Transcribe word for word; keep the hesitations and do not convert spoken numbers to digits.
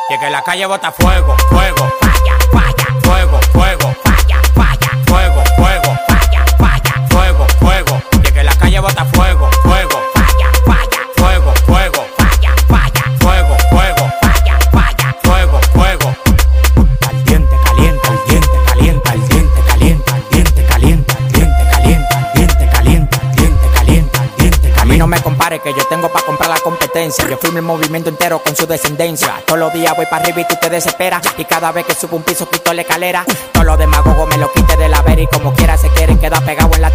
Y es que la calle bota fuego, fuego, falla, falla, fuego, fuego, falla, falla, fuego, fuego, falla, falla, fuego, fuego. Y es que la calle bota fuego, fuego, falla, falla, fuego, fuego, falla, falla, fuego, fuego, falla, falla, fuego, fuego. Caliente, caliente, caliente, caliente, caliente, caliente, caliente, caliente, caliente, caliente, caliente, caliente, caliente, caliente, caliente. A mí no me compare que yo tengo pa' comprar la competencia. Yo firmo el movimiento entero con su descendencia. Todos los días voy para arriba y tú te desesperas. Y cada vez que subo un piso quito la escalera. Todos los demagogos me lo quite de la vera y como quiera se quieren quedar pegados en la